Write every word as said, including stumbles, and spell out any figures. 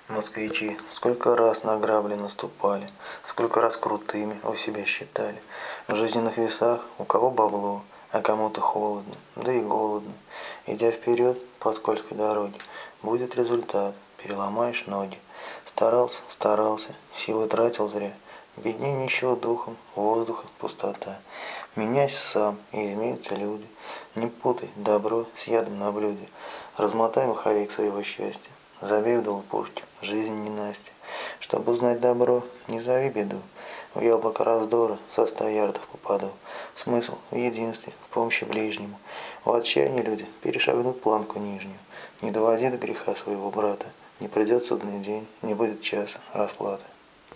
Москвичи сколько раз на грабли наступали, сколько раз крутыми у себя считали. В жизненных весах у кого бабло, а кому-то холодно, да и голодно. Идя вперед по скользкой дороге, будет результат, переломаешь ноги. Старался, старался, силы тратил зря. Бедней нищего духом, воздуха пустота. Меняйся сам, и изменятся люди. Не путай добро с ядом на блюде. Размотай маховик своего счастья. Забей вдоль пушки, жизнь не Настя. Чтобы узнать добро, не зови беду. В яблоко раздора со ста ярдов попаду. Смысл в единстве, в помощи ближнему. В отчаянии люди перешагнут планку нижнюю. Не доводи до греха своего брата. Не придет судный день, не будет часа расплаты.